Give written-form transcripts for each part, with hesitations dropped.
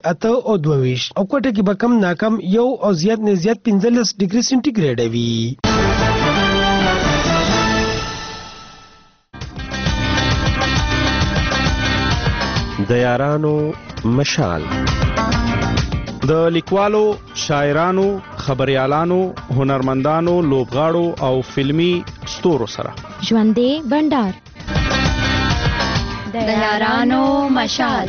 8 او 22 او کوټه کې به کم ناکم 1 او زیات نه زیات 15 ډیګري سنټیګریډ وي. د یارانو مشال د لیکوالو، شاعرانو، خبريالانو، هنرمندانو، لوبغاړو او فلمی ستورو سره ژوندې بندر د یارانو مشال.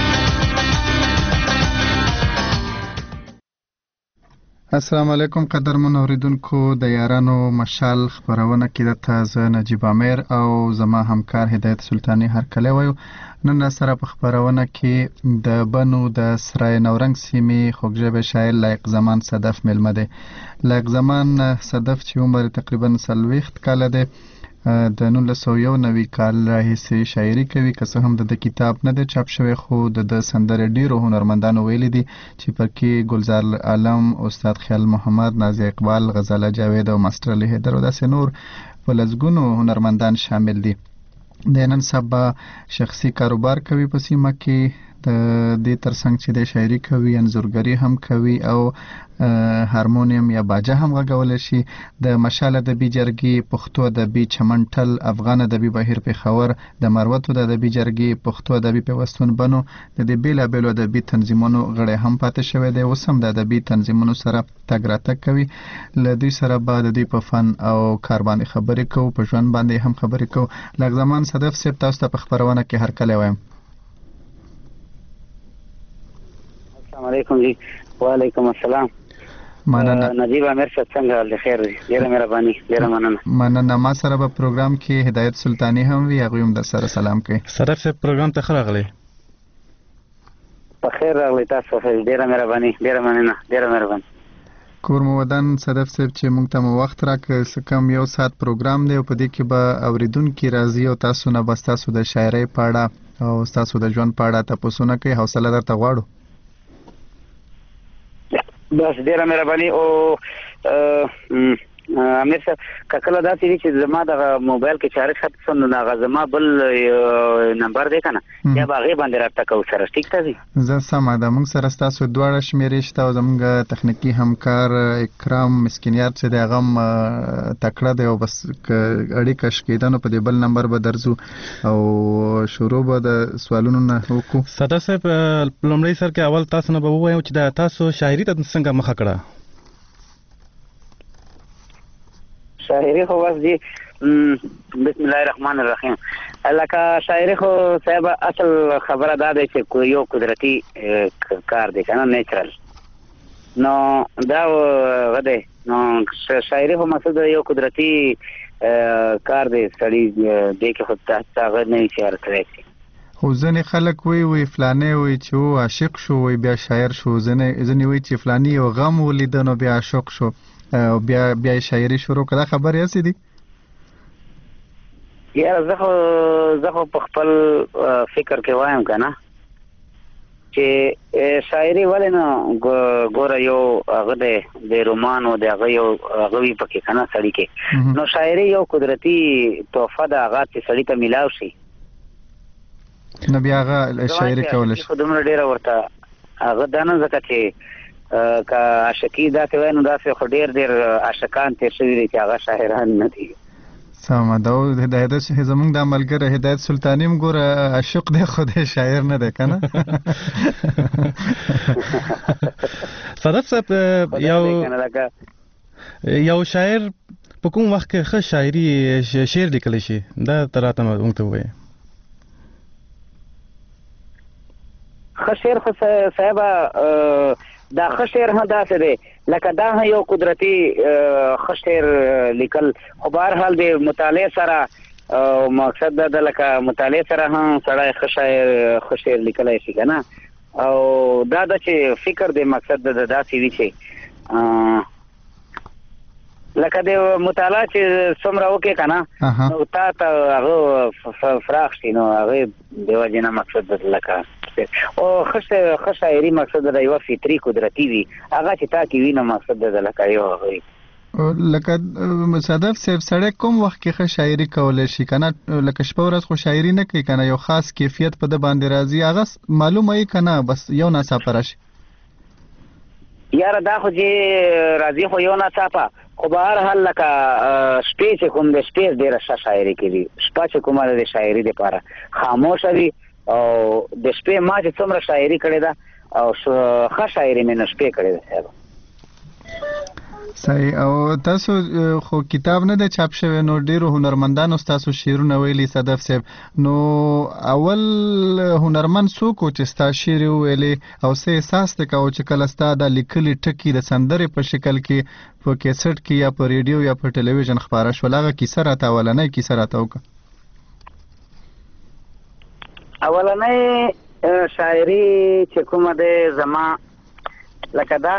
السلام علیکم قدرمن اوریدونکو، د یارانو مشال خبرونه کې د تازه نجیب امیر او زما همکار هدایت سلطانی هرکلی وایو. نن سره په خبرونه کې د بنو د سرای نورنګ سیمې خوږژبه شاعر لایق زمان صدف ملمه دی. لایق زمان صدف چې عمر تقریبا 40 کاله دی، د 1991 کال راهیسې شاعري کوي. که څه هم د کتاب نه دی چاپ شوی، خو د سندرې ډیرو هنرمندانو ویلي دي چې پکې گلزار عالم، استاد خیال محمد، نازیه اقبال، غزاله جاوید او ماستر علي حیدر او داسې نور په لسګونو هنرمندان شامل دي. د نن سبا شخصي کاروبار کوي په سیمه کې، د دې ترڅنګ چې د شاعري کوي، انځورګري هم کوي او هارمونیم یا باجه هم غږول شي. د مشال ادبي جرګې، پښتو ادبي چمنټل، افغان ادبي بهیر پیښور، د مروتو د ادبي جرګې، پښتو ادبي پیوستون بنو د دې بیلابیلو ادبي تنظیمونو غړی هم پاتې شوی دی. اوس هم د ادبي تنظیمونو سره تګ راتګ کوي. له دوی سره به د دوی په فن او کار باندې خبرې کوو، په ژوند باندې هم خبرې کوو. لږ زمان صدف صاحب تاسو ته په خبرونه کې هرکلی وایم. السلام علیکم جی. وعلیکم السلام. مننه. نجیب امیر صاحب څنګه حال دی؟ خیر دی. ډیره مهرباني، ډیره مننه. ما سره په پروګرام کې هدایت سلطانی هم وی، هغه هم در سره سلام کوي. صدف صاحب پروګرام ته راغلی. په خیر راغلی تاسو. ډیره مهرباني، ډیره مننه، ډیره مهرباني. کور مو ودان صدف صاحب چې موږ ته مو وخت راکړ. څه کم 1 ساعت پروګرام دی او په دې کې به اوریدونکي راځي او تاسو نه بس تاسو د شاعرۍ په اړه او تاسو د ژوند په اړه تاسو نه کوي. حوصله درته غواړو. بس ډیره مهرباني. او امیر صاحب کله داسې دي چې زما د موبایل کې چارج ختم شو، نو هغه زما بل نمبر دی کنه، یا به هغې باندې راته کوو سره. ټیک ته دي؟ زه سمه ده. موږ سره ستاسو دواړه شمېرې شته او زموږ تخنیکي همکار اکرام مسکینیار چې دی هغه هم تکړه دی او بس اړیکه شکېده نو په دې بل نمبر به درځو او شروع به د سوالونو نه وکړو. صدف صاحب لومړی سر کې اول تاسو نه به ووایم چې دا تاسو شاعري ته څنګه مخه کړه؟ شاعري خو بس دي بسم الله الرحمن الرحیم. لکه شاعري خو صاحب اصل خبره دا ده چې یو قدرتي کار دی کنه، نیچرل. نو دا غده نو شاعري خو مقصد یو قدرتي کار دی، سړی دې کې خو هغه نه اشاره کوي. خو ځنې خلک وی فلانه وی چې و عاشق شو وی بیا شاعر شو، ځنې وی چې فلانی یو غم ولید نو بیا عاشق شو او بیا شاعري شروع کړه. خبرې هسې دي؟ یاره زه خو په خپل فکر کې وایم کنه چې شاعري ولې نه ګوره یو هغه د رومان او د هغه یو هغه وي پکې کنه سړی کې. نو شاعري یو قدرتي تحفه ده هغه چې سړی ته میلاو شي، نو بیا هغه شاعري کولی شي. خو دومره ډېره ورته هغه دا نه ځکه چې که عاشقي داسې وای نو داسې خو ډېر عاشقان تېر شوي دي چې هغه شاعران نه دي. سمه ده. او هدایت زموږ د ملګری هدایت سلطانی هم ګوره عاشق دی خو دی شاعر نه دی که نه؟ صدف صاحب یو شاعر په کوم وخت کې ښه شاعري شعر لیکلی شي؟ دا ته راته موږ ته ووایه. ښه شعر خو صاحبه دا ښه شعر هم داسې دی لکه دا هم یو قدرتي ښه شعر لیکل، خو به هر حال د مطالعې سره مقصد دا ده لکه مطالعې سره هم سړی ښه شعر لیکلی شي که نه. او دا ده چې فکر دی مقصد د داسې وي چې لکه د مطالعه چې څومره وکړې که نه نو تا ته هغه فراخ شي، نو هغې د وجې نه مقصد لکه او ښه شاعري مقصد د یوه فطري قدرتي وي، هغه چې تا کې وي نو مقصد د لکه یو هغه وي لکه صدف صاحب سړی کوم وخت کې ښه شاعري کولی شي که نه لکه شپه ورځ خو شاعري نه کوي که نه یو خاص کیفیت په ده باندې راځي هغه معلومه یې که نه بس یو ناڅاپه راشي یاره دا خو چې راځي خو یو ناڅاپه خو به هر حال لکه شپې چې کوم د شپې ډېره ښه شاعري کوي شپه چې کومه ده د شاعري دپاره خاموشه وي او د شپې ما چې څومره شاعري کړې ده او ښه شاعري مې نو شپې کړې ده صاحب صحیح او تاسو خو کتاب نه دی چاپ شوی نو ډیرو هنرمندانو ستاسو شعرونه ویلي صدف صاحب نو اول هنرمند څوک و چې ستا شعر وویلې او څه احساس دی کوو چې کله ستا دا لیکلي ټکي د سندرې په شکل کې په کیسټ کې یا په ریډیو یا په ټلویزیون خپاره شول هغه کیسه راته اولنۍ کیسه راته وکړه اولنۍ شاعري چې کومه دی زما لکه دا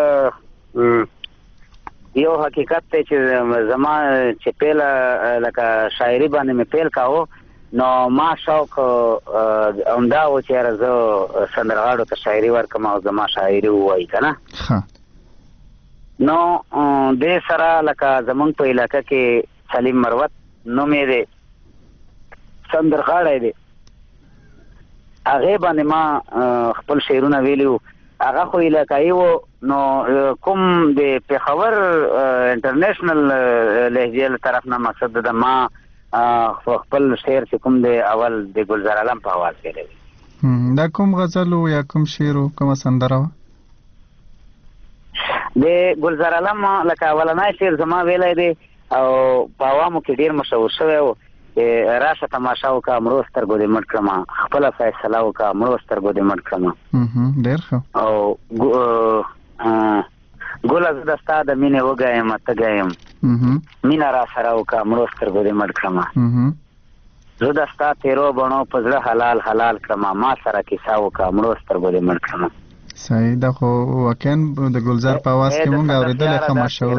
یو حقیقت ته چې زما چې پیل لکه شاعري باندې مې پیل کاوه نو ما شوق همدا و چې یاره زه سندرغاړو ته شاعري ورکړم او زما شاعري ووایي که نه نو دې سره لکه زمونږ په علاقه کې سلیم مروت نوم یې دی سندرغاړی دی هغې باندې ما خپل شعرونه ویلي وو هغه خو علاقایي و نو کوم د پېښور انټرنیشنل لهجې له طرف نه مقصد ده ما خپل شعر چې کوم دی اول د ګلزار عالم په اواز ویلی وي دا کوم غزل و یا کوم شعر و کومه سندره وه د ګلزار عالم لکه اولنی شعر زما ویلی دی او په عوامو کې ډېر مشهور شوی و راشه تماشا وکړه مړو سترګو دې مټ کړمه خپله فیصله وکړه مړو سترګو دې مټ کړمه ډېر ښه او ګوله زه د ستا د مینې وږی یم تږی یم مینه را سره وکړه مړو سترګو دې مټ کړمه زه د ستا تیرو بڼو په زړه حلال حلال کړمه ما سره کیسه وکړه مړو سترګو دې مټ کړمه صحیح دا خو واقعا د ګلزار په اواز کې مونږ اورېدلی ښه مشهور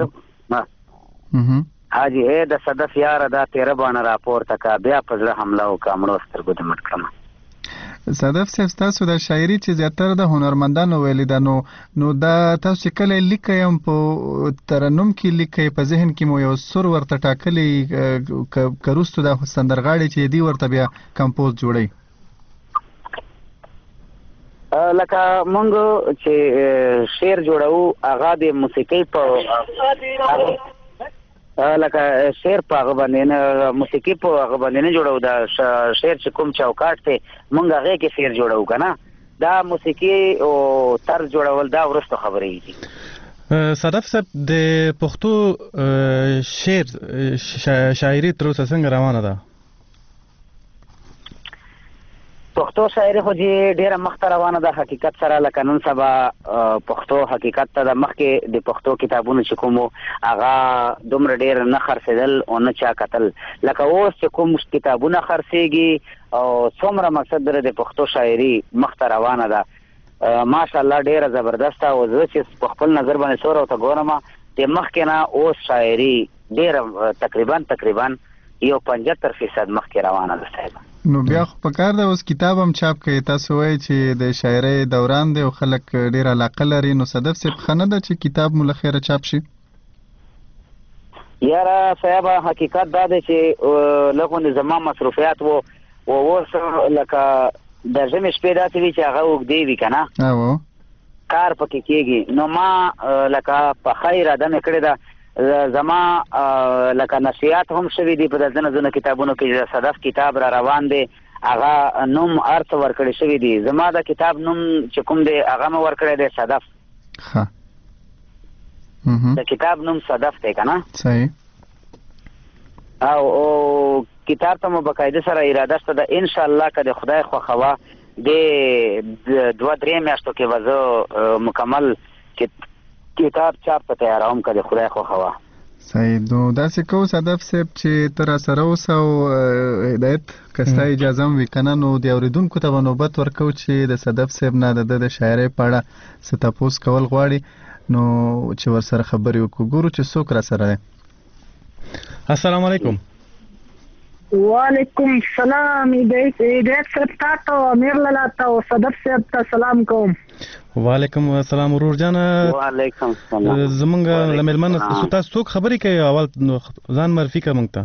حاجی اے د صدف یاره دا تیره باڼه راپورته که بیا په زړه حمله وکړه مړو سترګو دې مټ کړمه صدف صاحب ستاسو د شاعري چې زیاتره د هنرمندانو ویلي ده نو دا تاسو چې کله لیکئ هم په ترنم کې لیکئ په ذهن کې مو یو سر ورته ټاکلی که وروستو دا سندرغاړي چې دي ورته بیا کمپوز جوړئ لکه مونږ چې شعر جوړو هغه د موسیقۍ په لکه شعر په هغه باندې نه موسیقي په هغه باندې نه جوړو دا شعر چې کوم چوکاټ ته مونږ هغې کې شعر جوړو که نه دا موسیقي او طرز جوړول دا وروستو خبرې دي صدف صاحب د پښتو شاعري تر اوسه څنګه روانه ده پښتو شاعري خو چې ډېره مخته روانه ده حقیقت سره لکه نن سبا پښتو حقیقت ته د مخکې د پښتو کتابونو چې کوم هغه دومره ډېر نه خرڅېدل او نه چا کتل لکه اوس چې کوم کتابونه خرڅېږي او څومره مقصد د پښتو شاعري مخته روانه ده ماشاءالله ډېره زبردسته او زه چې په خپل نظر باندې څومره ورته ګورم د مخکې نه اوس شاعري ډېره تقریبا یو 75% مخکې روانه ده صاحب نو بیا خو پکار ده اوس کتاب هم چاپ کوي تاسو وایي چې د شاعرۍ دوران دی او خلک ډېر علاقه لري نو صدف صاحب ښه نه ده چې کتاب مو له خیره چاپ شي یاره صاحب حقیقت دا دی چې لږ زما مصروفیات و اوس لکه د ژمې شپې داسې وي چې هغه اوږدې وي که نه کار پکې کېږي نو ما لکه پخه اراده مې کړې ده زما لکه نشریات هم شوي دي په ځینو کتابونو کې صدف کتاب را روان دی هغه نوم هر څه ورکړی شوي دي زما د کتاب نوم چې کوم دی هغه مې ورکړی دی صدف د کتاب نوم صدف دی که نه صحیح او کتاب ته مو باقاعده سره اراده شته ده انشاءالله که د خدای خوښوه د 2-3 میاشتو کې به زه مکمل کتاب چاپ ته تیاروم که د خدای خوښوه صحیح نو داسې کوو صدف صاحب چې ته راسره اوسه او هدایت که ستا اجازه هم وي که نه نو د اورېدونکو ته به نوبت ورکوو چې د صدف صاحب نه د ده د شاعرۍ په اړه څه تپوس کول غواړي نو چې ورسره خبرې وکړو ګورو چې څوک راسره دی السلام علیکم وعلیکم السلام. هدایت صاحب تاسو امیر لاله او صدف صاحب ته سلام کوم. وعلیکم السلام ورور جان. وعلیکم السلام. زمونږ لملمن تاسو څوک خبرې کوي اول ځان معرفي کوم ته.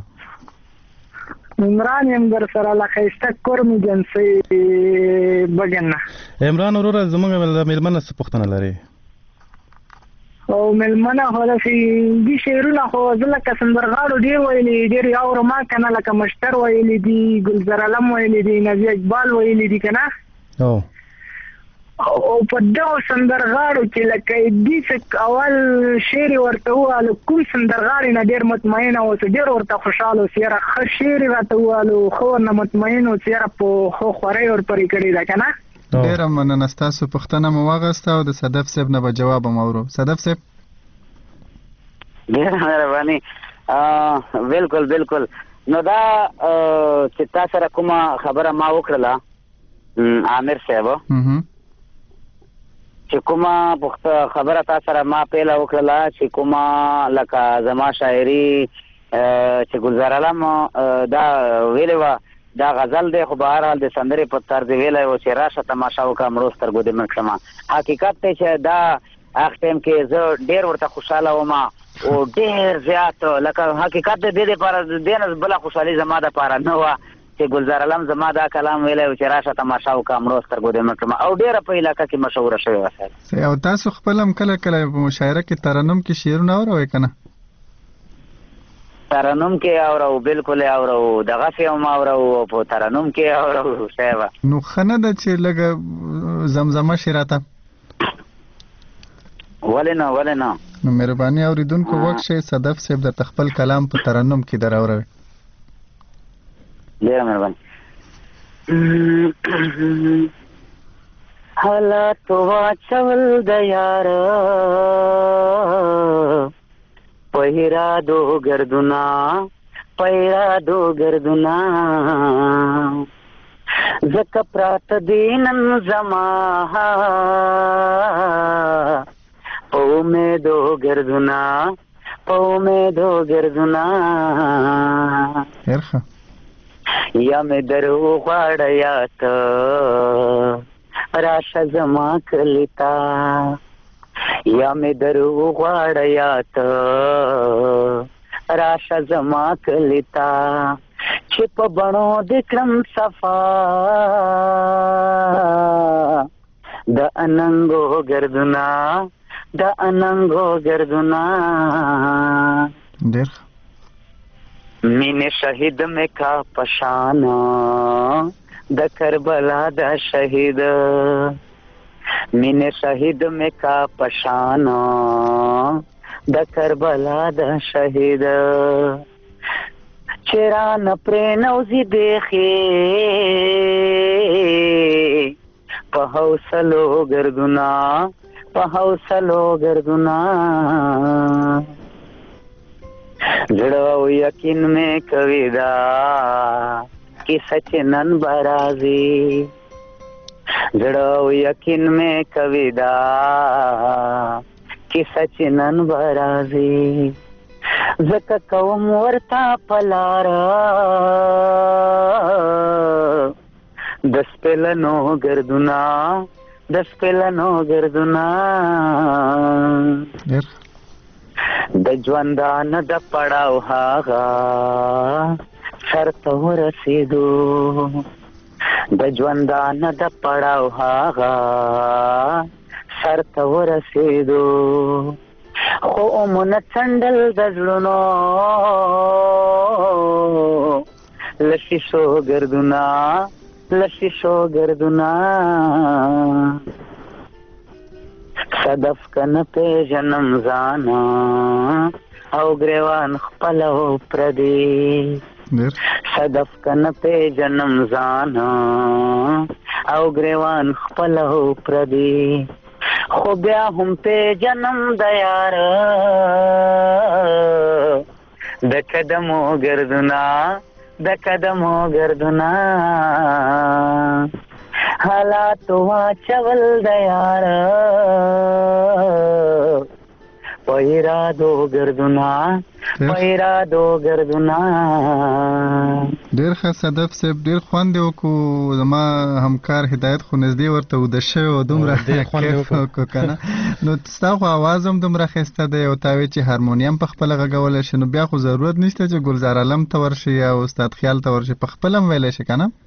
عمران یم در سره لخيسته کورم جنسي بګنه. عمران ورور زمونږ لملمن څه پوښتنه لري؟ او ملمنه هله دي شعرونه خو ځلکه سندرغاړو ډیر ویلي ډیر یاور ما کنه لکه مشتر ویلي دي ګلزر علم ویلي دي نبی اقبال ویلي دي کنه. او په دغه سندرغاړو کې لکه دې اول شعر ورته واله کوم سندرغاړي نه ډیر مطمئن او ډیر ورته خوشاله سیاره ښه شعر راته واله خو نه مطمئن او سیاره په خو خوري ور پرې کړی دا کنه. ډیر مننه تاسو پوښتنه مو واغسته او د صدف صاحب نه به جواب مورو. صدف صاحب ډیر مهرباني. بالکل بالکل. نو دا چې تاسو سره کومه خبره ما وکړه عامر صاحب چې کومه خبره تاسو سره ما پیله وکړه چې کومه لکه زما شاعري چې ګلزار علم دا ویلې وه دا غزل دی خو به هر حال د سندرې په طرز ویلی و چې راشه تماشا وکړه مړو سترګو دې مړ کړمه. حقیقت دی چې دا هغه ټایم کې زه ډېر ورته خوشحاله وم او ډېر زیات لکه حقیقت دی دې دپاره دې نه بله خوشحالي زما دپاره نه وه چې ګلزار علم زما دا کلام ویلی و چې راشه تماشا وکړه مړو سترګو دې مړ کړمه او ډېره په علاقه کې مشهوره شوې وه. او تاسو خپل هم کله کله په مشاعره کې ترنم کې شعرونه اوروئ که نه؟ ترنم کې اورو بالکل اورو دغه فهم اورو په ترنم کې اورو صاحب. نو خنه د چې لګ زمزمه شراته ولنا نو مهرباني اوریدونکو وکشه صدف صاحب د خپل کلام په ترنم کې دراوروي. ډیر مهرباني. حالات واچول د یار पहिरा दो गर्दुना زک پرات دینن زما پو میں دو گردنا یا میں درو غاڑیات راش زما کلتا یا می درو غواړیات راشه زما کلیتا چې په بڼو د کړم صفا د اننګو ګردونه ډېر مینې شهید مې کا پشانا د کربلا د شهید مینه شهید میں کا پشانا د کربلا د شهید چران پرنوزی دیخی په حوصلو گردونا زړه یقین میں کوي دا کی سچ نن برازي زړه یقین میں کوي دا کی سچ نن برازي زکه کوم ورتا پلارا د سپلنو گردونا د ژوندان د پړاو هاغه سرته ورسېدو د ژوندان د پړاو هاغه سرته ورسېدو خو مون څنډل د زړونو لشیشو گردونا صدف کن پیژنم زانا او گریوان خپلو پردی صدف کن پیژنم زانا او گریوان خپلو پردی خو بیا هم پیژنم د یار د قدمو گردونا حالات واچول د یار په ارادو گردونا پیرادو ګردونه. ډېر ښه صدف صاحب، ډېر خوند یې وکړو. زما همکار هدایت خو نږدې ورته وده شوی او دومره کیف وکړو که نه. نو ستا خو اواز هم دومره ښایسته دی او تا وایې چې هارمونیم په خپله غږولی شي، نو بیا خو ضرورت نشته چې ګلزار عالم ته ورشي یا استاد خیال ته ورشي، په خپله هم ویلی شي که نه؟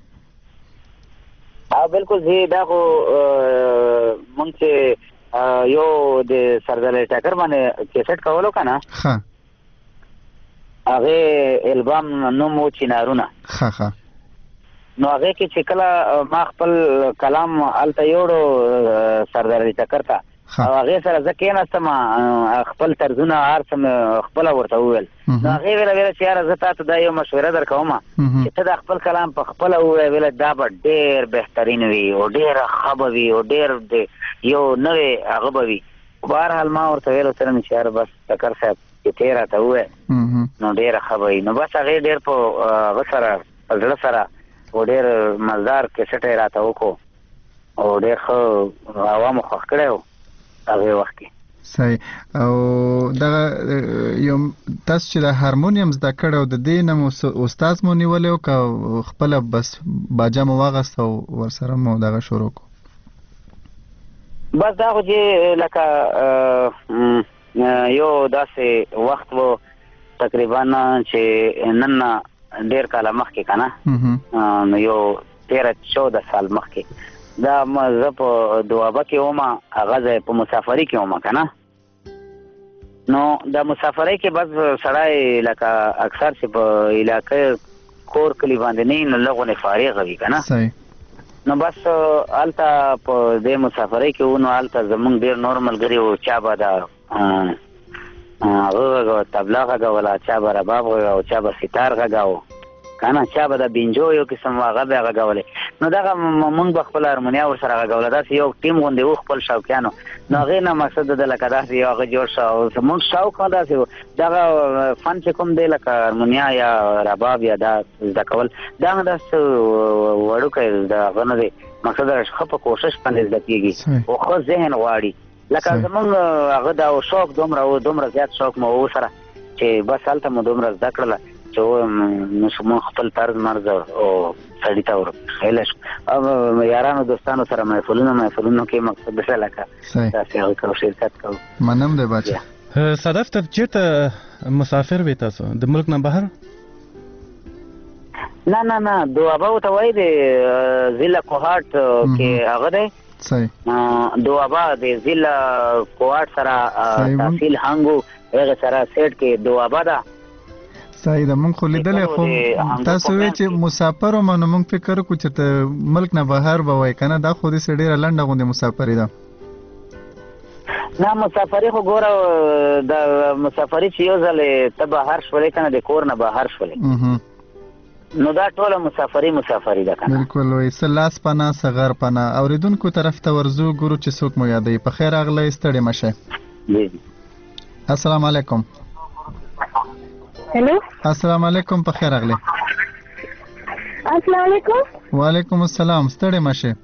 بالکل زه دا خو مونږ چې یو د سردار ټاکر باندې کیسټ کولو که نه، ښه هغې البام نوم و چنارونه. ښه ښه. نو هغې کې چې کله ما خپل کلام هلته یوړو سردار ټاکر ته او هغې سره زه کېناستم، خپل طرزونه هر څه مې خپله ورته وویل. نو هغې ویله چې یاره زه تا ته دا یو مشوره در کوم چې ته دا خپل کلام په خپله ووایې، ویله دا به ډېر بهترین وي او ډېره ښه به وي او ډېر یو نوی هغه به وي. بهرحال ما ورته ویل څرنګه چې یاره بس ټکر صاحب چې ته یې راته ووایې نو ډېره ښه به وي. نو بس هغې ډېر په هغه سره په زړه سره او ډېر مزدار کیسټ یې راته وکړو او ډېر ښه عوامو خوښ کړی و هغې وخت کې. صحیح. او دغه یو تاسو چې د هارمونیم زده کړی او د دې نه مو استاد مو نیولی و که خپله بس باجه مو واغسته او ورسره مو دغه شروع کړو؟ بس دا خو چې لکه یو داسې وخت و تقریبا چې نن نه ډېر کاله مخکې که نه، نو یو 13-14 سال مخکې دا زه په دوابه کې وم، هغه ځای په مسافرۍ کې وم که نه. نو د مسافرۍ کې بس سړی لکه اکثر چې په علاقه کور کلي باندې نه نو لږ فارغ وي که نه. نو بس هلته په دې مسافرۍ کې و، نو هلته زمونږ ډېر نور ملګري وو، چا به د هغه غږوه طبله غږوله، چا به رباب غږاوه، چا به ستار غږاوه که نه، چا به د بینجو یو قسم هغه به یې غږولې. نو دغه مونږ به خپله هارمونیا ورسره غږوله، داسې یو ټیم غوندې و خپل شوقیانو. نو هغې نه مقصد د لکه داسې یو هغه جوړ شو او زمونږ شوق هم داسې و دغه فن چې کوم دی لکه هارمونیا یا رباب یا دا زده کول، دا هم داسې وړوکی د هغه نه دی، مقصد ښه په کوشش باندې زده کېږي او ښه ذهن غواړي. لکه زمونږ هغه دا شوق دومره و، دومره زیات شوق مو و سره چې بس هلته مو دومره زده کړله چې نو مونږ خپل طرز مرز او سړي ته ورخیلی شو. یارانو دوستانو سره محفلونو کې مقصد ده لکه داسې هغه کوو، شرکت کوو. منم دی باچا. صدف ته چېرته مسافر وې تاسو د ملک نه بهر؟ نه دوابه ورته وایي د ضلع کوهاټ کې هغه دی. صحیح. دوابه د ضلع کوهاټ سره تحصیل هنګو هغې سره سیټ کې دوابه ده. صحیح ده. مونږ خو لیدلی، خو تاسو وایئ چې مسافر وم، نو مونږ فکر وکړو چې ته ملک نه بهر به وایې که نه، دا خو داسې ډېره لنډه غوندې مسافري ده. نه مسافري خو ګوره د مسافري چې یو ځلې ته بهر شولې که نه، د کور نه بهر شولې، نو دا ټوله مسافري ده که نه. بلکل وایي څه لاس پناه څه غر پناه. اورېدونکو طرف ته ورځو، ګورو چې څوک مو یادوي. په خیر راغلی، ستړي مه شئ. السلام علیکم. هلو السلام علیکم، په خیر راغلی. السلام علیکم. وعلیکم السلام، ستړي مه شئ.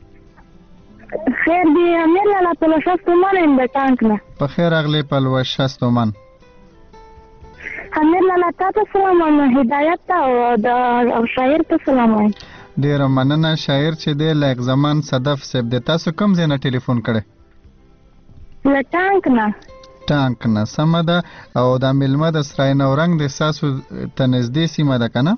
خیر دی، امیر لالا پلوشه ستومن یم د ټانک نه. په خیر راغلی پلوشه ستومن. امیر لالا تا ته سلام وایم، هدایت ته او شاعر ته سلام وایم. ډېره مننه. شاعر چې دی لایق زمان صدف صاحب دی. تاسو کوم ځای نه ټلیفون کړی؟ له ټانک نه. ټانک نه، سمه ده. او دا میلمه د سرای نورنګ د ستاسو ته نږدې سیمه ده که نه؟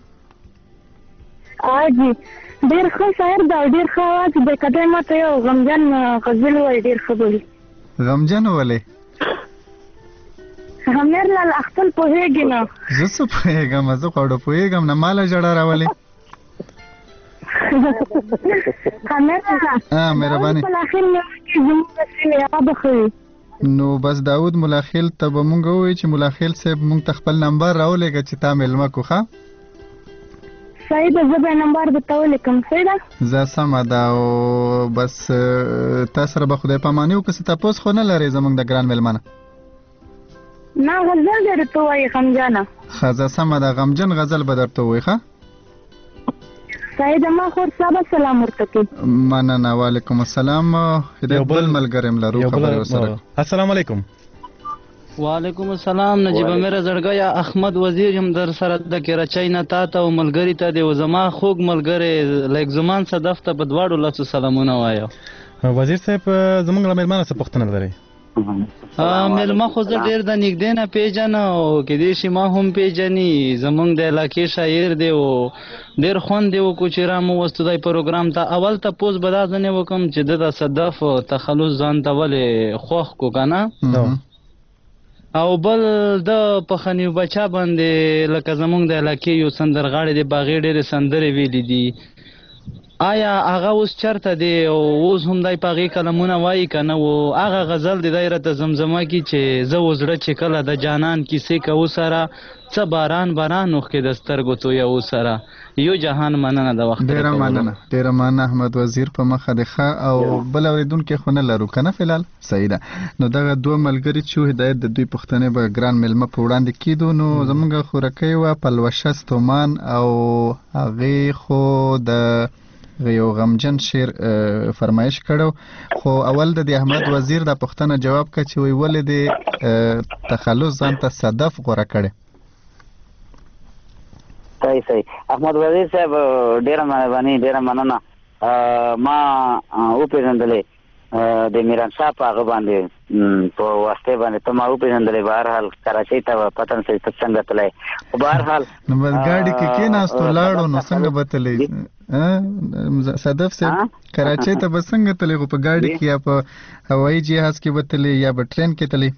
جی ډېر ښه شاعر ده او ډېر ښه اواز دی. که دی ماته یو غمجن غزل ووایي ډېر ښه به وي. غمجن ولې؟ امیر لالا خپل پوهېږي نه. زه څه پوهېږم، زه خو اړو پوهېږم نه، ماله ژړا راولې. امیر لالا مهرباني. خپل اخر مې وکړي زموږ د سیمې هغه به ښه وي. نو بس داود ملاخیل ته به مونږ ووایو چې ملاخیل صاحب مونږ ته خپل نمبر راولېږه چې تا میلمه کړو. ښه صحیح ده، زه به یې نمبر درته ولیکم. صحیح ده، زه سمه ده. او بس تا سره به خدای پاماني وکړو. څه تپوس خو نه لرې زمونږ د ګران میلمه نه؟ نه غزل دی درته ووایي غمجنه. ښه زه سمه ده، غمجن غزل به درته ووایي. ښه صحیح ده، ما خور صاحب سلام ورته کوي. مننه. وعلیکم السلام. هدایت بل ملګری م لرو، خبرې ورسره. السلام علیکم. وعلیکم السلام نجیب امیر زړګیا احمد وزیر هم در سره د کراچۍ نه تا ته او ملګري ته د زما خوږ ملګری لیک زمان صدف ته په دواړو لاسو سلامونه وایو. وزیر صاحب زمونږ له مېلمانه څه پوښتنه لرئ؟ مېلمه خو زه ډېر د نږدې نه پېژنم او کېدای شي ما هم پېژني. زمونږ د علاقې شاعر دی او ډېر خوند یې وکړو چې راووستو دی پروګرام ته. اول تپوس به دا ځنې وکړم چې د صدف تخلص ځان ته ولې خوښ کړو که نه، او بل د پخنیو بچا باندې لکه زمونږ د علاقې یو سندرغاړی دی باغې ډېرې سندرې ویلي دي، آیا هغه اوس چرته دی او اوس هم دی په هغې کلمونه وایي که نه؟ و هغه غزل دی دی راته زمزمه کي چې زه و زړه چې کله د جانان کیسې کوو سره څه باران باران اوښکې د سترګو تویوو سره. یو جهان مننه د وخت ډېره مننه ډېره مننه احمد وزیر په مخه د ښه او بل اورېدونکي خو نه لرو که نه فلحال صحیح ده. نو دغه دوه ملګري چې هدایت د دوی پوښتنې به ګران مېلمه په وړاندې کېدو. نو زموږ خورکۍ وه پلوشه ستومان او هغې خو د یو غمجن شعر فرمایش کړو، خو اول د احمد وزیر د پوښتنه جواب کړ چې وی ولې د تخلص ځان ته صدف غوره کړی؟ صحیح احمد وزیر صاحب ډېره مهرباني ډېره مننه. ما وپېژندلې د میرانشاه په هغه باندې په واسطې باندې ته ما وپېژندلې. بهرحال کراچۍ ته پته نشته ته څنګه تللی، خو بهرحال نو بس ګاډي کې کېناستو لاړو نو څنګه به تللی صدف صاحب؟ کراچۍ ته به څنګه تللی؟ خو په ګاډي کې یا په هوایي جهاز کې به تللی یا به ټرین کې تللی؟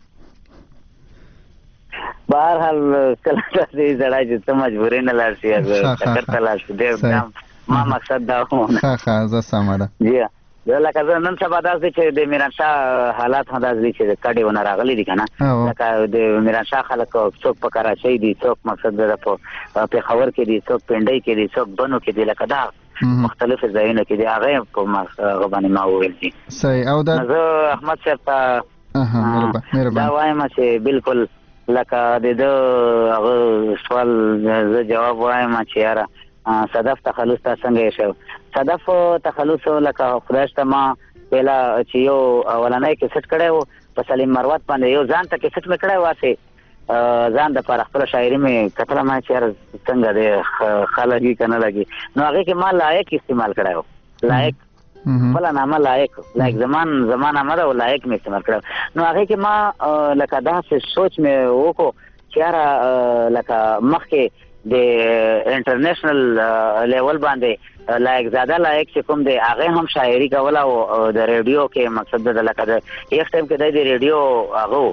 بهرحال کله داسې زړه چې ته مجبورې نه لاړ شي ټکر ته لاړ شي. ډېر ما مقصد دا و. ښه زه سمه ده. جی لکه زه نن سبا داسې دی چې د میرانشاه حالات هم داسې دي چې د کډې ونه راغلي دي که نه. لکه د میرانشاه خلک څوک په کراچۍ دي، څوک مقصد د په پېښور کې دي، څوک پنډۍ کې دي، څوک بنو کې دي، لکه دا مختلفو ځایونو کې دي. هغه په هغه باندې ما وویل دي. صحیح. او دا زه احمد صاحب ته دا وایم چې بالکل لکه د ده هغه سوال زه جواب وایم چې یاره صدف تخلص ته څنګه یې شو؟ صدف تخلص لکه خدای شته ما پهلا چې یو اولنی کیسټ کړی و په سلیم مروت باندې، یو ځان ته کیسټ مې کړی و هسې ځان دپاره خپله شاعري مې کتله ما چې یاره څنګه دی ښه لګي که نه لګي. نو هغې کې ما لایق استعمال کړی و، لایق خپله نامه لایق زما نامه ده او لایق مې استعمال کړی. نو هغې کې ما لکه داسې سوچ مې وکړو چې یاره لکه مخکې د انټرنیشنل لیول باندې لایق زاده لایق چې کوم دی هغه هم شاعري کوله او د ریډیو کې مقصد ده لکه د یک ټایم کې د ریډیو هغه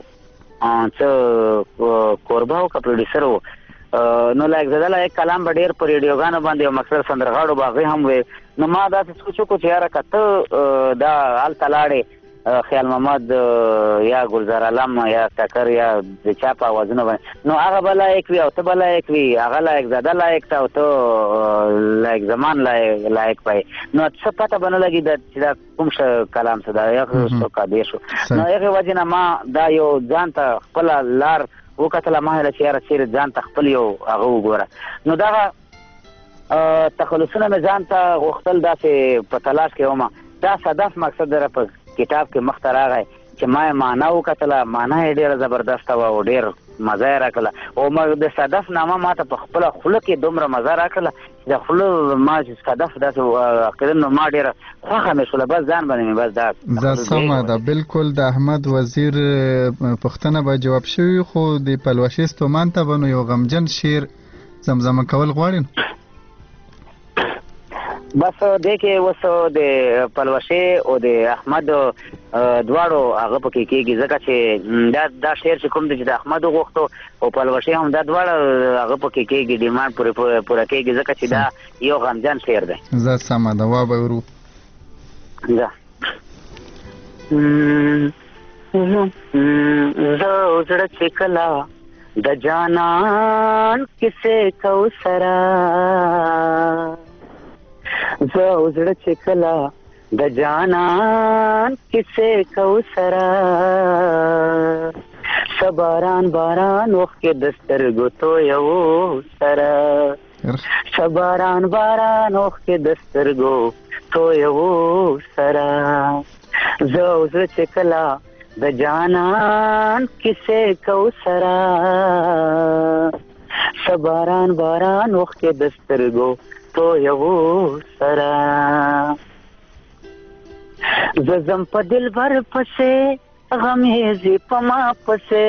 څه کوربه او که پروډیوسر و. نو لایق زاده لایق کلام به ډېر په ریډیوګانو باندې او مقصد سندرغاړو به هغې هم وې. نو ما داسې سوچ وکړو چې یاره که ته دا هلته لاړې خیال محمد یا گلزار علم یا ټکر یا د چا په اوازونه باندې، نو هغه به لایق وي او ته به لایق وي، هغه لایق زاده لایق ته او ته لایق زمان لایق پای. نو څه پته به نه لګي چې دا کوم کلام څه ده یا څه قادې شو. نو هغې وجې نه ما دا یو ځان ته خپله لار وکتله. ما ویله چې یاره چېرې ځان ته خپل یو هغه وګوره. نو دغه تخلصونه مې ځان ته غوښتل داسې په تلاش کې ومه. دا صدف مقصد در په کتاب کې مخته راغی چې ما یې معنا وکتله، معنا یې ډېره زبردسته وه او ډېر مزه یې راکړله. او د صدف نامه ما ته په خپله خوله کې دومره مزه راکړله چې د خوله ما چې صدف داسې کېدل نو ما ډېره خوښه مې شوله. بس ځان باندې مې بس دا سمه ده. بالکل د احمد وزیر پوښتنه به جواب شوي، خو د پلوشې ستومان ته به نو یو غمجن شعر زمزمه کول غواړي. بس دې کې اوس د پلوشې او د احمد دواړو هغه پکې کېږي ځکه چې دا شعر چې کوم دی چې د احمد وغوښتو او پلوشې هم دا دواړه هغه پکې کېږي ډیمانډ پوره کېږي ځکه چې دا یو غمجن شعر دی. زه سمه ده وا به ورو زه زړه چې کله د جانان کیسې کو سره، زه زړه چې کله د جانان کیسې کو سره، سباران باران وخت کې د سترګو تویو سره، سباران باران وخت کې د سترګو تویو سره، زه زړه چې کله د جانان کیسه کو سرا سباران باران وخت دسترګو تو یو سرا زم په دل بر پسې غمېزي پما پسې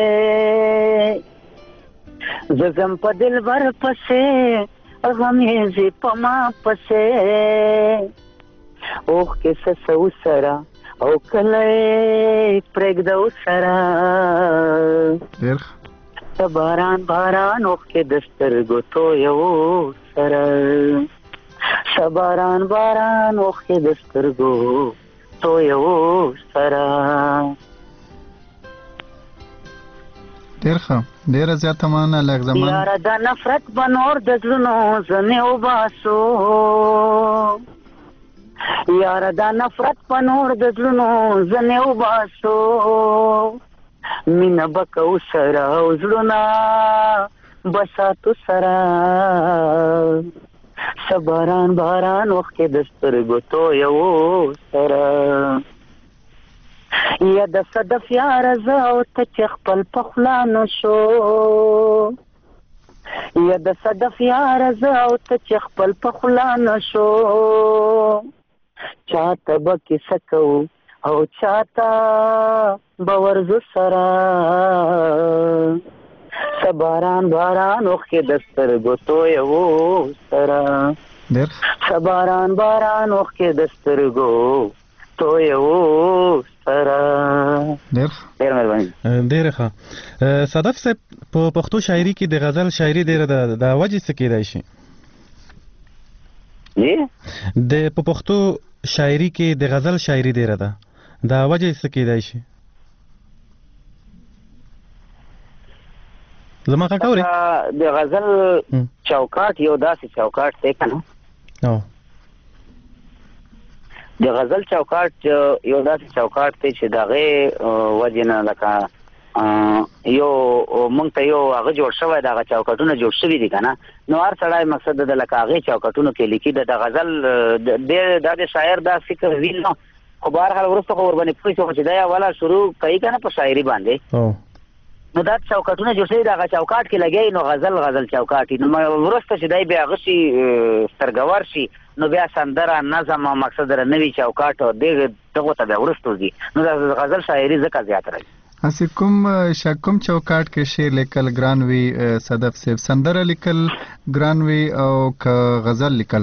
زم په دل بر پسې غمېزي پما پسې اوخ کې سسو سرا او کله پرېږدو سرا باران باران اوخ کې دسترګو تو یو سرا سباران باران اوخ کې دسترګو تو یو سرا ډېر ښه ډېره زیاته مننه لږ زمان یاره دا نفرت به نور د زړونو زنې وباسو یاره دا نفرت په نور د زړونو زنې وباسو مینه به کوو سره او زړونه به ساتو سره سباران باران وخت کې د سترګو تویو سره یا د صدف یاره زه او ته چې خپل په خوله نشو یا د صدف یاره زه او ته چې خپل په خوله نشو چاته به کیسه کوو او چاته به ورځو سره سباران باران وخت کې د سترګو تویو سره سباران باران وخت کې د سترګو تویو سره ډېر مهرباني ډېر ښه صدف صاحب په پښتو شاعري کې د غزل شاعري ډېره د وجې څه کېدای شي په پښتو شاعري کې د غزل شاعري ډېره ده دا وجې څه کېدای شي زما کا کوري د غزل چوکاټ یو داسې چوکاټ دی کنه د غزل چوکاټ یو داسې چوکاټ دی چې دغه وجنه لکه یو مونږ ته یو هغه جوړ شوی دغه چوکاټونه جوړ شوي دي کنه نو هر سړی مقصد د لکه هغه چوکاټونو کې لیکي د غزل د شاعر دا فکر ویل نو خو بهر حال ورسته خو ور باندې پوه شو چې دا اوله شروع کوي کنه په شاعري باندې نو دا چوکاټونه جوړ شوي دغه چوکاټ کې لګي نو غزل چوکاټ نو ورسته چې دای بیا غشي سترګور شي نو بیا سندره نظم مقصد در نوی چوکاټ او دغه ته بیا ورستو دي نو د غزل شاعري زکه زیات راځي اسی کوم چوکاټ کې شعر لیکل ګران وی صدف صاحب سندره لیکل ګران وی او غزل لیکل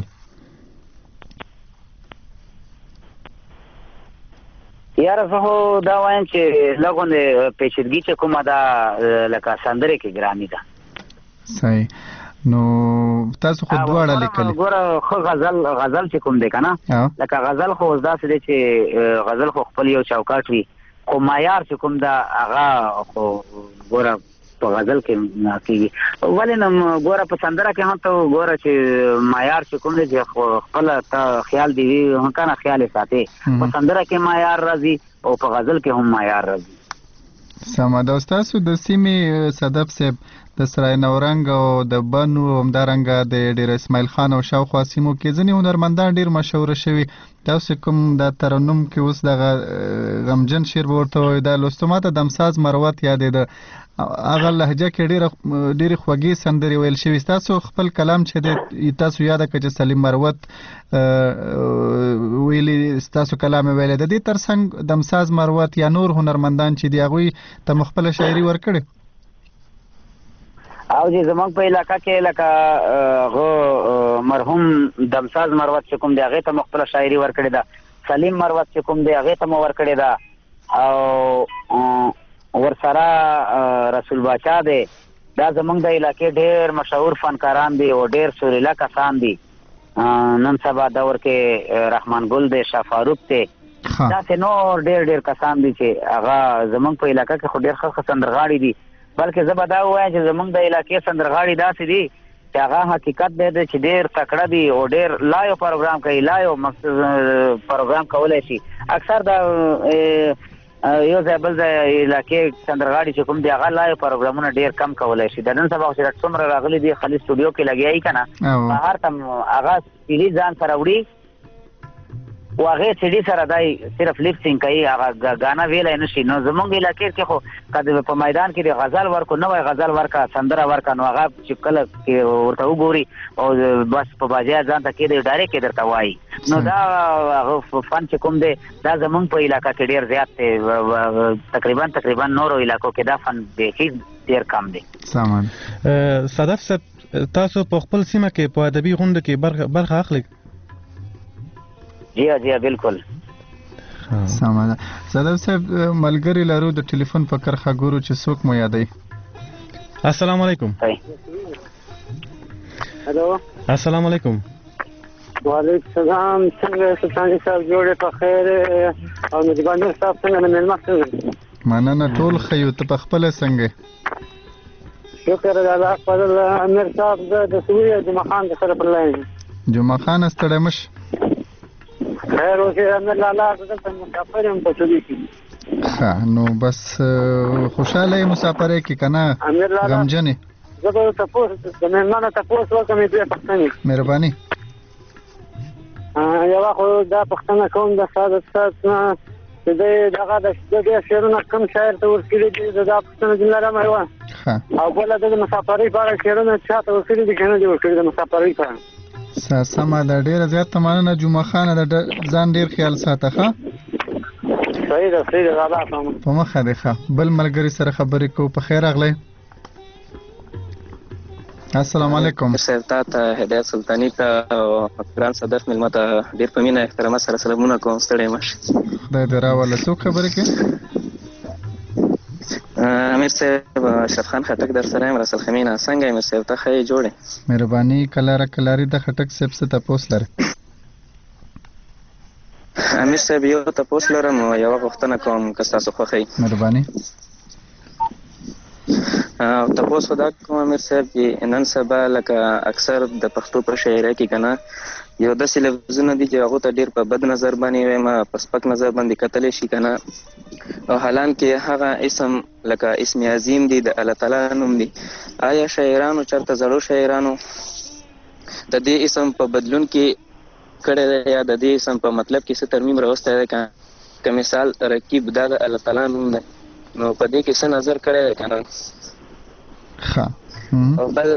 یاره زه دا وایم چې لږونه پیچیدګي چې کومه ده لکه سندره کې ګراني ده صحیح نو تاسو خو دواړه لیکلي ګوره خو غزل چې کوم دی که نه لکه غزل خو اوس داسې دی چې غزل خو خپل یو چوکاټ وي خو معیار چې کوم ده هغه خو ګوره په غزل کې کېږي ولې نه ګوره په سندره کې هم ته ګوره چې معیار چې کوم دی چې خپله ته خیال دی وي که نه خیال یې ساتې په سندره کې معیار راځي او په غزل کې هم معیار راځي سمه ده ستاسو د سیمې صدف صاحب د سرای نورنګ او د بنو همدارنګه د ډېر اسماعیل خان او شاوخوا سیمو کې ځینې هنرمندان ډېر مشهوره شوي تاسو کوم د ترنم کې اوس دغه غمجن شعر به ورته وایي دا لوستو ماته دمساز مروت یادېده هغه لهجه کې ډېرې خوږې سندرې ویل شوي تاسو خپل کلام چې دی تاسو یاده کړه چې سلیم مروت ویلي ستاسو کلام یې ویلی د دې ترڅنګ دمساز مروت یا نور هنرمندان چې دي هغوی ته مو خپله شاعري ورکړې او چې زمونږ په علاقه کې لکه مرحوم دمساز مروت چې کوم دی هغې ته مو خپله شاعري ورکړې ده سلیم مروت چې کوم دی هغې ته مو ورکړې ده او ورسره رسول باچا دی دا زمونږ د علاقې ډېر مشهور فنکاران دي او ډېر سوریلا کسان دي نن سبا دور کې رحمان ګل دی شاه فاروق دی داسې نور ډېر کسان دي چې هغه زمونږ په علاقه کې خو ډېر ښه سندرغاړي دي بلکې زه به دا ووایم چې زمونږ د علاقې سندرغاړي داسې دي چې هغه حقیقت دی چې ډېر تکړه دي او ډېر لایو پروګرام کوي لایو پروګرام کولی شي اکثر د یو ځای بل ځای علاقې سندرغاړي چې کوم دي هغه لایو پروګرامونه ډېر کم کولی شي د نن سبا چې څومره راغلي دي خالي سټوډیو کې لګیا یي که نه بهر ته هغه سپیلي ځان سره وړي واغه سړي سره دای صرف لیپسینګ کوي هغه غانا ویلای نشي نو زمونږ علاقې کې خو کله په میدان کې د غزل ورکو نوې غزل ورکا سندره ورکا نو هغه چې کله ورته وګوري او بس په باجا ځان ته کې ډایرکټ درته وایي نو دا فن چې کوم دی دا زمونږ په علاقې کې ډیر زیات تقریبا نورو علاقو کې دا فن ډیر کم دی. سامان صدف صاحب تاسو په خپل سیمه کې په ادبي غونډه کې برخه اخلئ؟ جی بالکل. سامان صدف صاحب ملګری لرو د ټلیفون په کرخه ګورو چې څوک مو یادای. السلام علیکم. هلو السلام علیکم. وعلیکم السلام. څنګه سلطان صاحب جوړه په خیر او مجبانو صاحب څنګه مېلمه څنګه؟ مننه ټول خیو ته په خپل څنګه؟ شکر الله فضل امیر صاحب د سویه جمعه خان سره په لاین. جمعه خان ستړی مش خیر اوسه امیر الله دلته مسافر هم په سویه کې. ها نو بس خوشاله مسافر کې کنه غمجنې زه به تاسو د مهمانه تاسو وکم دې پښتني مهرباني. یو خو دا پښتنه کوم د ساده سات چې دغه د دې شعرونه کوم شاعر ته ورکړي دي دا پښتنه جمله را مې او بل د مسافرۍ په اړه شعرونه چاته ورکړي دي کنه دي ورکړي د مسافرۍ په اړه. سما د ډیره زیات مننه جمعه خان د ځان ډیر خیال ساته ښه. صحیح ده الله په مخه دی ښه. بل ملګری سره خبرې کو په خیر اغلی. السلام علیکم. صاحب ته هدایت سلطانی ته او ګران صدف ملما ته ډیر په مینه احترام سره سلامونه کوم. ستړی مشه. خدای دې راوله. څوک خبرې کوي؟ امیر صاحب اشرف خان خټک در سره یم رسل خمینا. څنګه امیر صاحب ته ښه جوړې؟ مهرباني کلاري د خټک صاحب څه تپوس لري؟ امیر صاحب یو تپوس لرم او یوه پوښتنه کوم که ستاسو خوښوي. مهرباني. تپوس خو دا کوم امیر صاحب چې نن سبا لکه اکثر د پښتو په شاعرۍ کې که نه یو داسې لفظونه دي چې هغو ته ډېر په بد نظر باندې وایم په سپک نظر باندې کتلی شي که نه او حالان کې هغه اسم لکه اسم عظیم دی د الله تعالی نوم دی. آیا شاعرانو چېرته زړو شاعرانو د دې اسم په بدلون کې کړی دی یا د دې اسم په مطلب کې څه ترمیم راوستی دی که مثال رقیب دا د الله تعالی نوم دی نو په دې کې څه نظر کړی دی که نه؟ او بل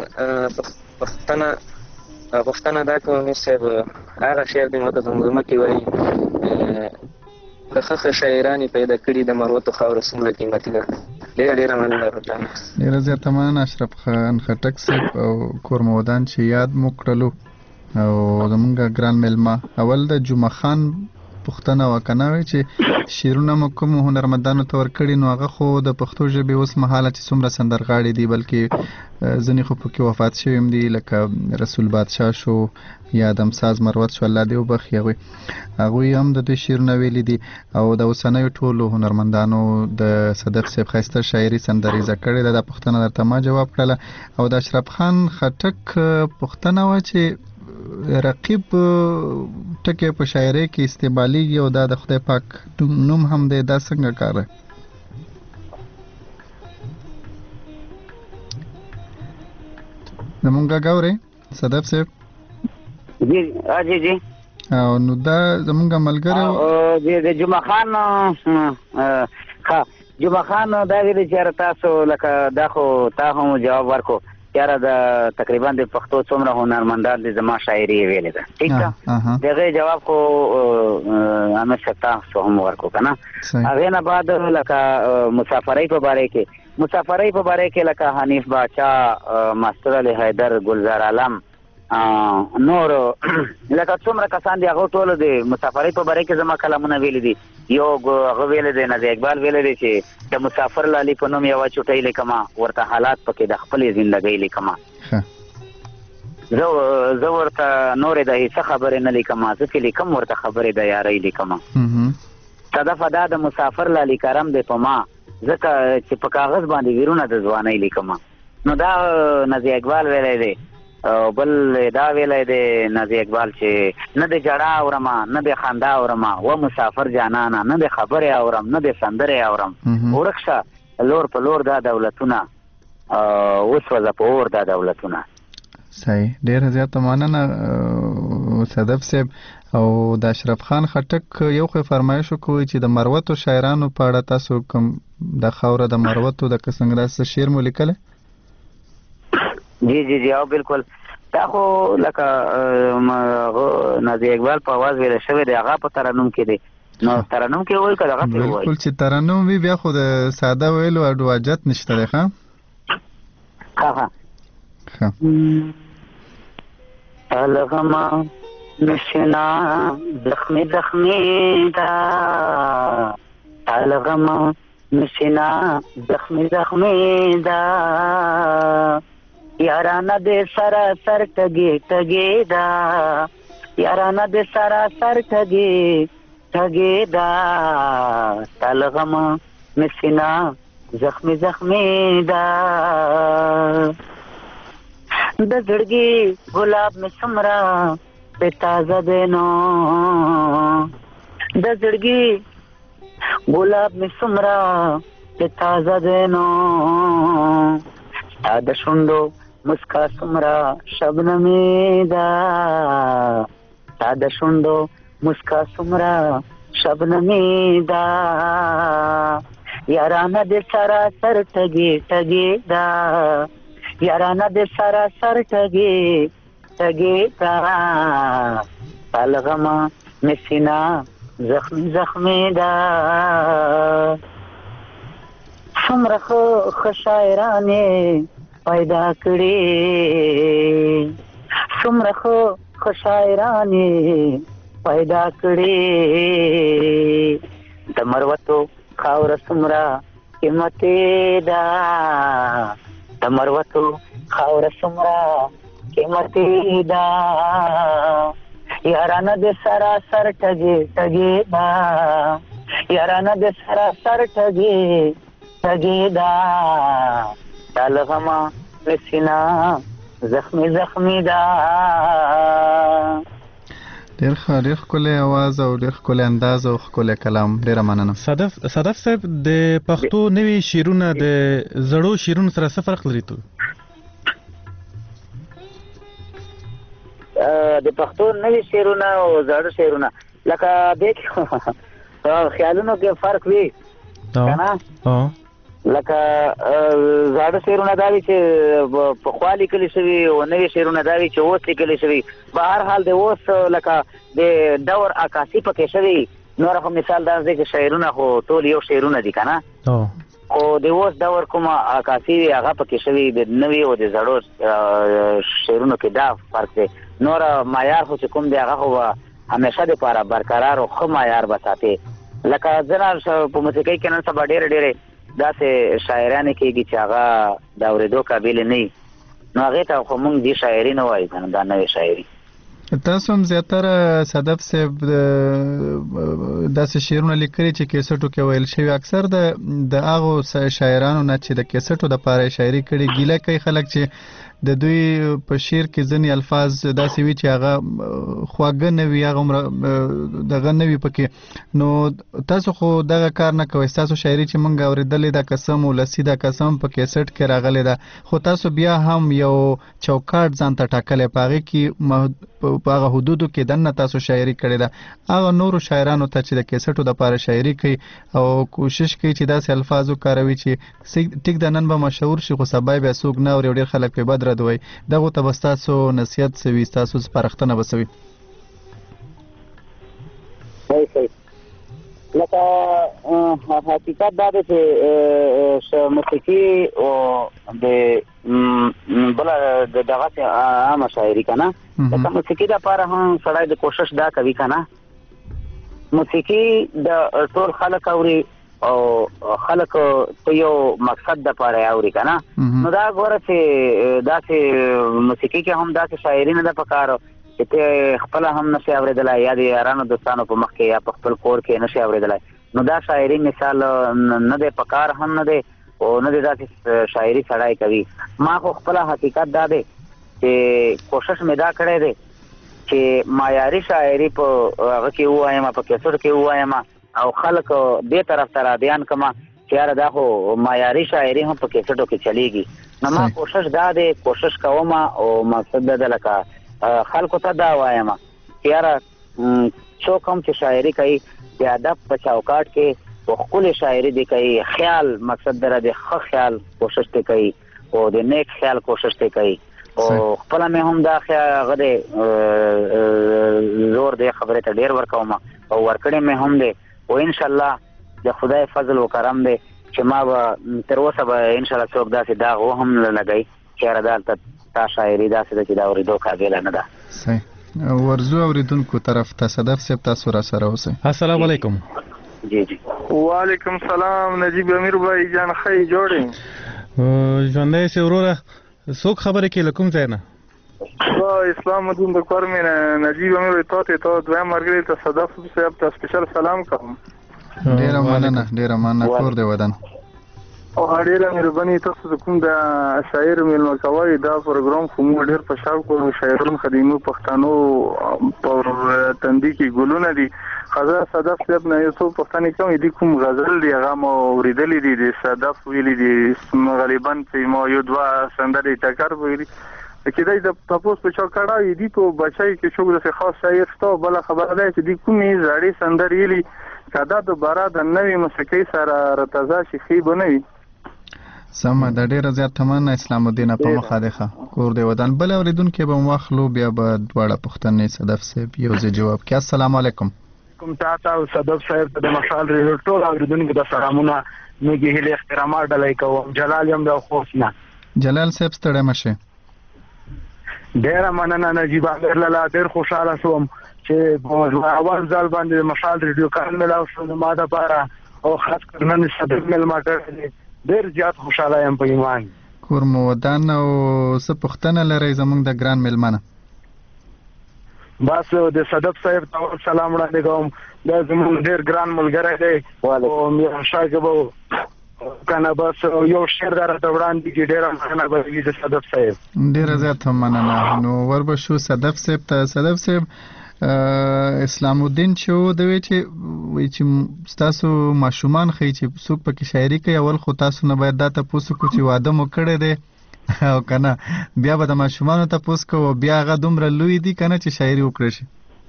پوښتنه دا کوم امیر صاحب هغه شعر دی ماته زمزمه کې وایي د ښه شاعران یې پیدا کړي د مروتو خاوره څومره قیمتي ده. ډېره مننه ورته. ډېره زیاته مننه اشرف خان خټک صاحب او کور مودان چې یاد مو کړلو او زمونږ ګران میلمه. اول د جمعه خان پوښتنه وکنه وی چې شعرونه مو کوم هنرمندانو ته ورکړي نو هغه خو د پښتو ژبې اوس مهاله چې څومره سندرغاړي دي بلکې ځینې خو پکې وفات شوي هم دي لکه رسول بادشاه شو یا دمساز مروت شو الله دې وبخښي هغوی هم د دوی شعرونه ویلي دي او د اوسنیو ټولو هنرمندانو د صدف صاحب ښایسته شاعري سندریزه کړې ده. دا پوښتنه درته ما جواب کړله او د اشرف خان خټک پوښتنه وه چې رقیب ټکی په شاعرۍ کې استعمالیږي او دا د خدای پاک نوم هم دی دا څنګه کار دی؟ زمونږ ګورئ صدف صاحب؟ جی او نو دا زمونږ ملګری د جمعه خان جمعه خان دا ویلي چې تاسو لکه دا خو تا هم جواب ورکو یاره د تقریبا د پښتو څومره هنرمندان دي زما شاعري ویلې ده ٹھیک ده دغه جواب خو امیر صاحب تاسو هم ورکو که نه. هغې نه بعد لکه مسافرۍ په باره کې لکه حنیف باچا ماسټر علي حیدر ګلزار عالم نور لکه څومره کسان دي هغه ټولو د مسافرۍ په باره کې زما کلامونه ویلي دي. یو هغه ویلی دی نظیر اقبال ویلی دی چې د مسافر لالي په نوم یوه چوټۍ لیکمه ورته حالات پکې د خپلې زندګۍ لیکمه زه ورته نورې د هیڅ خبرې نه لیکمه زه چې لیکم ورته خبرې د یارۍ لیکمه. صدفه دا د مسافر لالي کرم دی په ما ځکه چې په کاغذ باندې ویرونه د ځوانۍ لیکمه. نو دا نظیر اقبال ویلی دی او بل دا ویلی دی نظیر اقبال چې نه د جړا اورم نه د خندا اورم و مسافر جانانا نه د خبرې اورم نه د سندرې اورم ورک شه لور په لور دا دولتونه وسوځه په اور دا دولتونه. صحیح ډېره زیاته مننه صدف صاحب او د اشرف خان خټک یو خو فرمایش کوي چې د مروتو شاعرانو په اړه تاسو کوم د خوره د مروتو د کسنګراس شعر مو لیکل؟ جی او بالکل دا خو لکه نازي اقبال په आवाज ویل شوی دی هغه په ترنم کې دی نو ترنم کې وایي کله هغه وایي بالکل چې ترنم وی بیا خو د ساده ویلو اډو اجت نشته ده ها الغما نشنا زخمی دا الغما نشنا زخمی دا یارانا دے سراسر ٹگے دا یارانا دے سراسر ٹگے دا الغما نشنا زخمی دا د زړګي ګلاب می سمرا په تازه دینو د زړګي ګلاب می سمرا په تازه دینو د شوندو مسکا سمرا شبنمی دا د شوندو مسکا سمرا شبنمی دا یارانه د سراسر ټگی دا یارانا دے سراسر ٹگے دا الغما مسینا زخمی دا سمرخ خشاعرانه پیدا کړي سمرخ خشاعرانه پیدا کړي د مروتو خاور سمرا قیمت دا مروتو خاور سمرا قیمت دا یارانا دے سراسر ٹگے دا یارانا دے سراسر ٹگے دا الغما مسینا زخمی دا ډېر ښکلی اواز او ډېر ښکلی انداز او ښکلی کلام ډېره مننه. صدف صاحب د پښتو نوي شعرونه د زړو شعرونو سره څه فرق لري؟ د پښتو نوي شعرونه او زړو شعرونه لکه د خیالونو کې فرق وي کنه لکه زړه شعرونه دا وی چې په خالي کلی شوی او نوې شعرونه دا وی چې اوس کلی شوی په هر حال د اوس لکه د دور عکاسي پکې شوی نور خو مثال دا دی چې شعرونه خو ټول یو شعرونه دي کنه او د اوس دور کوم عکاسي هغه پکې شوی د نوې او د زړو شعرونو کې دا فرق دی نور معیار خو چې کوم دی هغه خو همیشه د لپاره برقرار او خو معیار بساتي لکه ځنه په موسیقۍ کې نن سبا ډېر داسې شاعرانه کېږي چې هغه د اورېدو قابل نه وي نو هغې ته خو موږ دې شاعري نه وایو که نه دا نوې شاعري تاسو هم زیاتره صدف صاحب داسې شعرونه لیکلي چې کیسټو کې ویل شوي اکثر د هغو شاعرانو نه چې د کیسټو دپاره شاعري کړي ګیله کوي خلک چې د دوی په شعر کې ځینې الفاظ داسې وي چې هغه خواږه نه وي هغه دغه نه وي پکې نو تاسو خو دغه کار نه کوئ ستاسو شاعري چې موږ اورېدلې ده قسم ولسي ده قسم په کیسټ کې راغلی ده خو تاسو بیا هم یو چوکاټ ځان ته ټاکلی په هغې کې په هغه حدودو کې دننه تاسو شاعري کړې ده هغه نورو شاعرانو ته چې د کیسټو دپاره شاعري کوي او کوشش کوي چې داسې الفاظ وکاروي چې ټیک د نن به مشهور شي خو سبا بیا څوک نه اوري ډېر خلک پرې بد رد وایي دغو ته به ستاسو نصیحت څه وي ستاسو سپارښتنه به څه وي؟ صحیح لکه حقیقت دا دی چې موسیقي او د بله دغسې عامه شاعري که نه لکه موسیقي دپاره هم سړی د کوشش دا کوي که نه موسیقي د ټول خلک اوري او خلک په یو مقصد دپاره اوري که نه نو دا ګوره چې داسې موسیقي کې هم داسې شاعري نه ده پکار چې ته خپله هم نشي اورېدلی یا د یارانو دوستانو په مخ کې یا په خپل کور کې نشي اورېدلی نو دا شاعري مثال نه دی پکار هم نه دی او نه دی داسې شاعري سړی کوي ما خو خپله حقیقت دا دی چې کوشش مې دا کړی دی چې معیاري شاعري په هغه کې ووایم په کیسټ کې ووایم او خلک دې طرف ته رابیان کما چې یاره دا خو معیاري شاعري هم په کیسټو کې چلیږي نو ما کوشش دا دی کوشش کوم او مقصد دا لکه خلکو ته دا وایم یاره څوک هم چې شاعري کوي د ادب په چوکاټ کې او خپل شاعري دی کوي خیال مقصد دره د ښه خیال کوشش ته کوي او د نیک خیال کوشش ته کوي او خپل مې هم دا غره زور دی خبره ته ډیر ورکوم او ورکړې مې هم دی او ان شاء الله د خدای فضل او کرم دی چې ما به تر اوسه به ان شاء الله څوک داسې دا هم لګي چې راځه تا شاعري داسې د چې دا ورېدو قابل نه ده. صحیح. ورزو اوریدونکو طرف ته صدف صاحب تاسو را سره اوسئ. السلام علیکم. جی جی وعلیکم سلام نجیب امیر بھائی جان خی جوړې ژوندۍ سي وروره څوک خبرې کوي له کوم ځای نه؟ اسلام الدین د کور مې نجیب امیر ته دویم مرګري ته صدف صاحب ته سپیشل سلام کوم. ډیره مننه کور دی ودان او ډیره مهرباني تاسو کوم د شاعر ملما کوي دا پروګرام کوم ډیر په شاو کو شاعرون خدمو پښتنو پر تندې کې ګلونه دي خزر صدف صاحب نه یو څو پښتني کوم دي کوم غزل دی هغه مو اوریدلې دي د صدف ویلي دي غالبا چې مو یو دوا سندري ټکر ویلي کېدای د تاسو په چا کړه دي په بچای کې شو د خاص شاعر ستو بل خبره ده چې دي کومې زړې سندري لري کدا دوباره د نوې موسیقي سره رتازه شي بنوي. سم د ډیره زیات تمنا اسلام الدین په مخادخه کور دی ودان بل اوریدونکو به واخلو بیا به دواړه پښتنې صدف صاحب یو ځای جواب کې. السلام علیکم. کوم تاسو صدف صاحب ته د مشال ریډیو ټول اوریدونکو د سلامونه میږي هله احترامات ډلای کوم. جلال یم د خوښنه. جلال صاحب ستړی مشه. ډیره مننه نجیب امیر لاله ډیر خوشاله شوم چې په اول ځل باندې مشال ریډیو کار ملاو شو ما د پاره او خاص کرنن صدف مل ماټر ډیر زیات خوشاله یم په ایمان. کور مو ودان او څه پښتنه لري زمونږ د ګران ملمنه؟ بس د صدف صاحب ته سلام وړاندې کوم. دا زمونږ ډیر ګران ملګری دی او مې شاګه کنه بس یو شعر درته وړاندې کې ډیر مننه کوي د صدف صاحب. ډیر زیات مننه. نو وربشو صدف صاحب ته. صدف صاحب اسلام الدین چې دوی چې تاسو ماشومان خي چې څوک پکې شاعري کوي اول خو تاسو نه باید دا تاسو کو چې واده مو کړی دی او کنه بیا به د ماشومان تاسو کو بیا هغه دومره لوی دي کنه چې شاعري وکړي شي.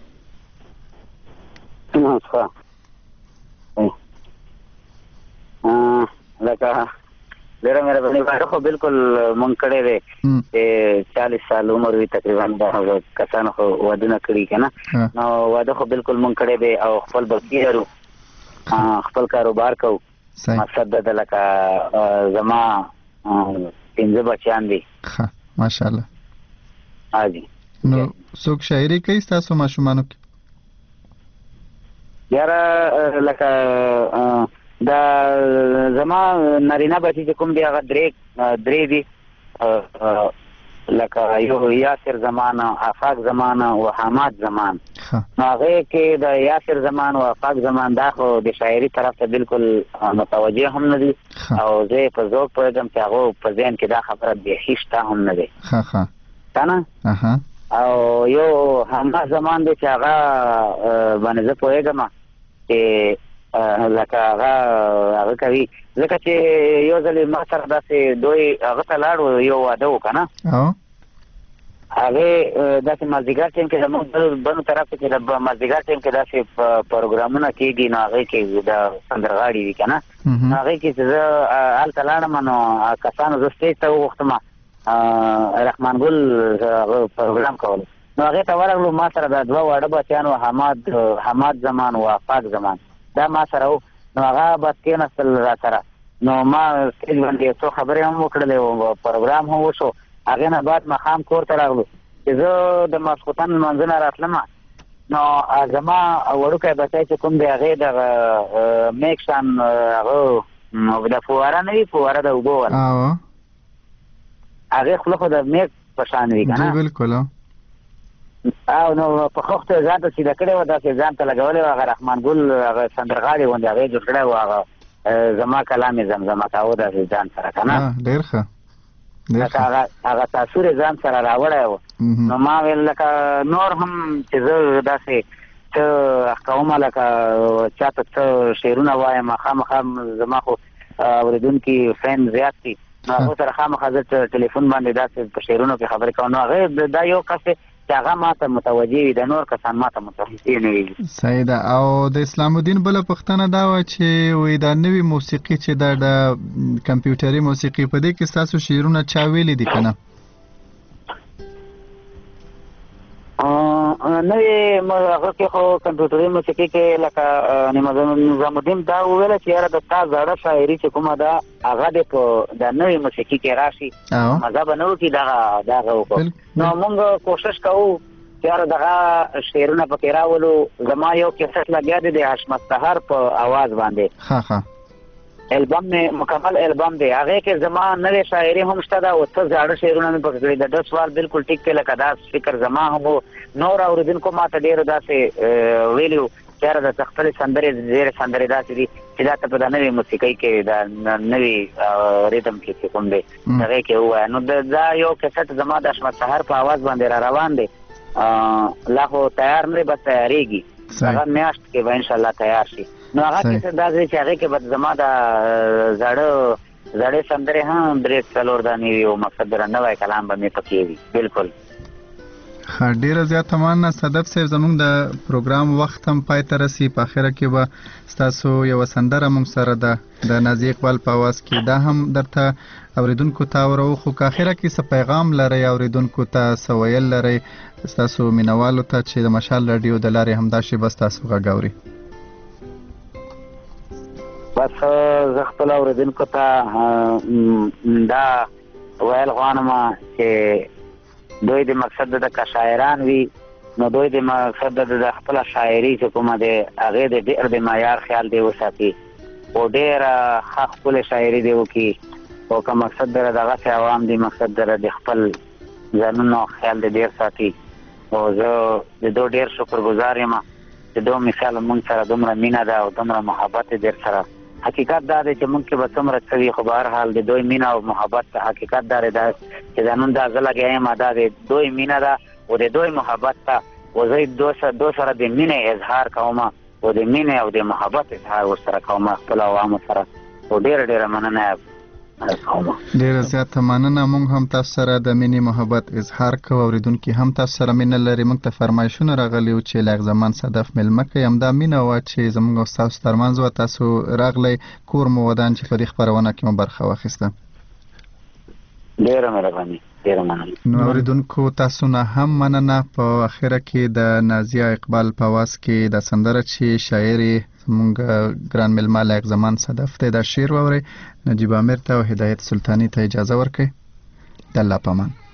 لکه ډیره مهرباني وکړه خو بالکل مونږ کړی دی چې 40 سال عمر وي تقریبا دا کسانو خو ودونه کړي کنه نو واده خو بالکل مونږ کړی دی او خپل بچی لرو خپل کاروبار کوو. مقصد د لکه زما 15 بچیان دي. ښه ماشاءالله. حاجی نو څوک شاعري کوي تاسو ماشومانو کې؟ یاره لکه دا زما نارینه بچی چې کوم دی هغه درې دي لکه یو یاسر زمان افاق زمان او حماد زمان. هغه کې د یاسر زمان او افاق زمان دا خو د شاعري طرف ته بالکل متوجه هم نه دي او زه په ذوق پوهېږم چې هغه په ذهن کې دا خبره بیخي شته هم نه دی کنه. او یو حماد زمان دی چې هغه باندې زه پوهېږم چې لکه هغه کوي ځکه چې یو ځل ما سره داسې دوی هغه ته لاړو یو واده و کنه هغه داسې مازدیګر ټیم کې زموږ بنو طرف کې د مازدیګر ټیم کې داسې پروګرامونه کېږي نو هغه کې د سندرغاړي وي کنه هغه کې چې زه هلته لاړم نو کسانو زه سټیج ته وغوښتم رحمان ګل هغه پروګرام کول نو هغه ته ورغلو ما سره د دوه واړه بچیانو حماد زمان او افاق زمان دا ما سره نو هغه بس کېناستل را سره نو ما سټیج باندې څو خبرې هم وکړلې او پروګرام هم وشو. هغې نه بعد ماښام کور ته راغلو چې زه د ماسخوتن لمانځه نه راتلم نو زما وړوکی بچی چې کوم دی هغې دغه میک شان هغه د فواره نه وي فواره د اوبو والا هغې خوله خو د میک په شان وي که نه بالکل او نو په خوښته ځان ته سیده کړې وه داسې ځان ته لګولې وه هغه رحمان ګل هغه سندرغاړې غوندې هغې جوړ کړی وه هغه زما کلام یې زمزمه کاوه داسې ځان سره که نه ډېر ښه لکه هغه تاثیر یې ځان سره راوړی و نو ما ویل لکه نور هم چې زه داسې څه کومه لکه چاته څه شعرونه وایم خامخا زما خو اورېدونکي فین زیات دي نو هغو سره خامخا زه ټلیفون باندې داسې په شعرونو کې خبرې کوم نو هغې دا یو کس چې هغه ماته متوجه وي د نور کسان ماته متوجه نه وي. صحیح ده. او د اسلام الدین بله پوښتنه دا وه چې وایي دا نوې موسیقي چې ده د کمپیوټري موسیقي په دې کې ستاسو شعرونه چا ویلي دي که نه؟ نوې هغه کې خو کمپیوټري موسیقي کې لکه نظام الدین دا وویله چې یاره د تا زاړه شاعري چې کومه ده هغه دې په د نوې موسیقي کې راشي مزه به نه وکړي دغه وکړو. نو موږ کوشش کوو چې یاره دغه شعرونه پکې راولو. زما یو کیسټ لګیا دی د حشمت سهار په اواز باندې البم مې مکمل البم دی. هغه کې زما نوې شاعري هم شته ده او څه زاړه شعرونه مې پکې کړي. د سوال بالکل ټیک دی لکه دا فکر زما هم نور اوریدونکو ماته ډېر داسې ویلي وو چې یاره د خپلې سندرې ډېرې سندرې داسې دي چې دا ته په د نوې موسیقۍ کې د نوې ریتم کې چې کوم دی هغې کې ووایه. نو دا یو کیسټ زما د حشمت سهار په اواز باندې را روان دی. لا خو تیار نه دی بس تیارېږي. هغه میاشت کې به انشاءالله تیار شي. نو هغه کیسه دا دی چې هغې کې به زما د زړې سندرې هم 3-4 دانې وي او مقصد د نوی کلام به مې پکې وي. بالکل ډیره زیاته مننه صدف صاحب. زموږ د پروګرام وخت هم پای ته رسي. په اخره کې به ستاسو یوه سندره موږ سره ده د نازي اقبال په اواز کې، دا هم درته اوریدونکو ته ورو. خو که اخره کې څه پیغام لرئ اوریدونکو ته، څه ویل لرئ ستاسو مینوالو ته چې د مشال راډیو د لارې همدا شیبه ستاسو غږ اوري؟ بس زه خپل اوریدونکو ته دا ویل غواړم چې دوی د مقصد د که شاعران وي نو دوی د مقصد د خپله شاعري چې کومه دی هغې د ډېر د معیار خیال دی وساتي او ډېره ښه ښکلې شاعري دی وکړي. او که مقصد در دغسې عوام دی مقصد در د خپل ځانونو خیال دی ډېر ساتي. او زه د دو ډېر شکرګزار یم چې دو مثال موږ سره دومره مینه ده او دومره محبت دی ډېر سره. حقیقت دا دی چې موږ کې به څومره څه وي خو به هر حال د دوی مینه او محبت ته حقیقت دا دی چې دا نن دا زه لګیا یم دا د دوی مینه ده او د دوی محبت ته او زه دو سره د مینې اظهار کوم او د مینې او د محبت اظهار ورسره کوم خپل عوامو سره. او ډېره ډېره مننه کوم. ډیره زیاته مننه. موږ هم تاسو سره د مینې محبت اظهار کوو. اوریدونکي هم تاسو سره مینه لري. موږ ته فرمایشونه راغلي وو چې لږ زمان صدف میلمه کوي. همدا مینه وه چې زموږ او ستاسو ترمنځ وه. تاسو راغلی کور مو ودان چې په دې خپرونه کې مو برخه واخیسته. ډېره مهرباني. نو اوریدونکو تاسو نه هم مننه. په اخره کې د نازیه اقبال په اواز کې د سندره چې شاعر زموږ ګران میلمه لایق زمان صدف دی دا شعر واورئ. نجیب امیر ته او هدایت سلطاني ته اجازه ورکړئ. د الله په امان.